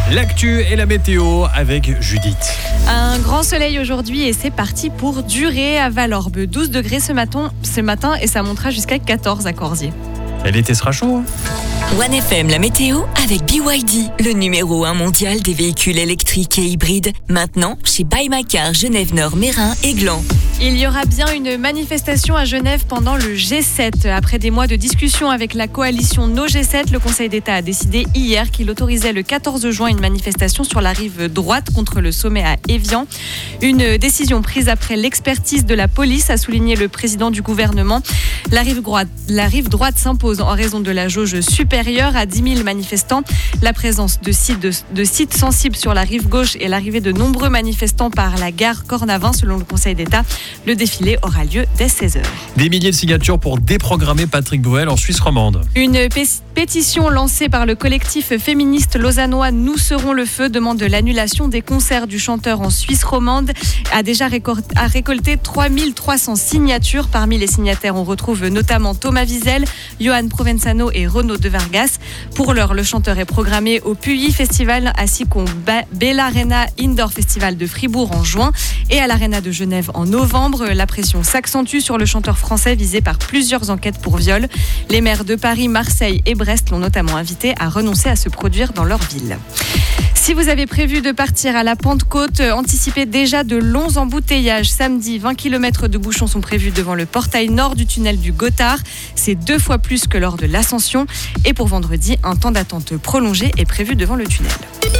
L'actu et la météo avec Judith. Un grand soleil aujourd'hui et c'est parti pour durer à Valorbe. 12 degrés ce matin et ça montera jusqu'à 14 à Corsier. Et l'été sera chaud. 1FM, la météo avec BYD, le numéro 1 mondial des véhicules électriques et hybrides. Maintenant, chez Buy My Car, Genève-Nord, Mérin et Gland. Il y aura bien une manifestation à Genève pendant le G7. Après des mois de discussion avec la coalition No G7, le Conseil d'État a décidé hier qu'il autorisait le 14 juin une manifestation sur la rive droite contre le sommet à Évian. Une décision prise après l'expertise de la police, a souligné le président du gouvernement. La rive droite s'impose en raison de la jauge supérieure à 10 000 manifestants. La présence de sites sensibles sur la rive gauche et l'arrivée de nombreux manifestants par la gare Cornavin, selon le Conseil d'État. Le défilé aura lieu dès 16h. Des milliers de signatures pour déprogrammer Patrick Bruel en Suisse romande. Une pétition lancée par le collectif féministe lausannois Nous serons le feu demande l'annulation des concerts du chanteur en Suisse romande. A déjà récolté 3300 signatures. Parmi les signataires, on retrouve notamment Thomas Wiesel, Johan Provenzano et Renaud de Vargas. Pour l'heure, le chanteur est programmé au Puyi Festival ainsi qu'au Bellarena Indoor Festival de Fribourg en juin et à l'Arena de Genève en novembre. La pression s'accentue sur le chanteur français visé par plusieurs enquêtes pour viol. Les maires de Paris, Marseille et Brest l'ont notamment invité à renoncer à se produire dans leur ville. Si vous avez prévu de partir à la Pentecôte, anticipez déjà de longs embouteillages. Samedi, 20 km de bouchons sont prévus devant le portail nord du tunnel du Gothard. C'est 2 fois plus que lors de l'ascension. Et pour vendredi, un temps d'attente prolongé est prévu devant le tunnel.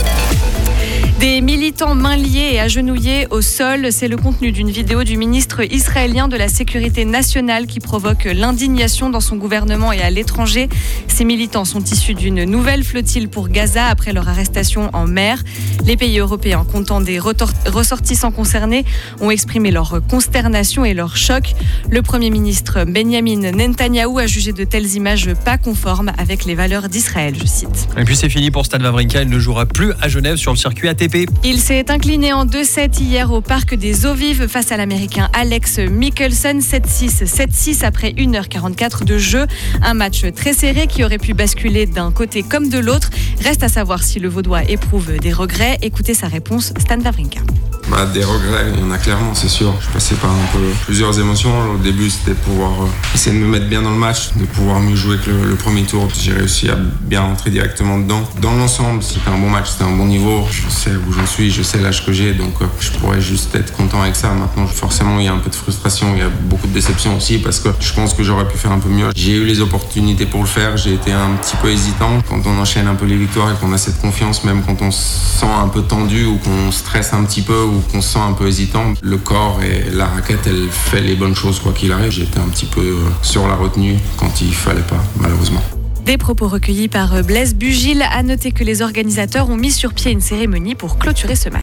Des militants mains liées et agenouillés au sol, c'est le contenu d'une vidéo du ministre israélien de la Sécurité nationale qui provoque l'indignation dans son gouvernement et à l'étranger. Ces militants sont issus d'une nouvelle flottille pour Gaza après leur arrestation en mer. Les pays européens, comptant des ressortissants concernés, ont exprimé leur consternation et leur choc. Le Premier ministre Benjamin Netanyahou a jugé de telles images pas conformes avec les valeurs d'Israël, je cite. Et puis c'est fini pour Stan Wawrinka, il ne jouera plus à Genève sur le circuit ATP. Il s'est incliné en 2-7 hier au parc des Eaux Vives face à l'Américain Alex Michelsen, 7-6, 7-6 après 1h44 de jeu. Un match très serré qui aurait pu basculer d'un côté comme de l'autre. Reste à savoir si le Vaudois éprouve des regrets. Écoutez sa réponse, Stan Wawrinka. Des regrets, il y en a clairement, c'est sûr. Je passais par un peu plusieurs émotions. Au début, c'était de pouvoir essayer de me mettre bien dans le match, de pouvoir mieux jouer que le premier tour. J'ai réussi à bien rentrer directement dedans. Dans l'ensemble, c'était un bon match, c'était un bon niveau. Je sais où j'en suis, je sais l'âge que j'ai, donc je pourrais juste être content avec ça. Maintenant, forcément, il y a un peu de frustration, il y a beaucoup de déception aussi parce que je pense que j'aurais pu faire un peu mieux. J'ai eu les opportunités pour le faire, j'ai été un petit peu hésitant. Quand on enchaîne un peu les victoires et qu'on a cette confiance, même quand on se sent un peu tendu ou qu'on stresse un petit peu ou qu'on se sent un peu hésitant, le corps et la raquette, elle fait les bonnes choses quoi qu'il arrive. J'étais un petit peu sur la retenue quand il fallait pas, malheureusement. Des propos recueillis par Blaise Bugil. À noter que les organisateurs ont mis sur pied une cérémonie pour clôturer ce match.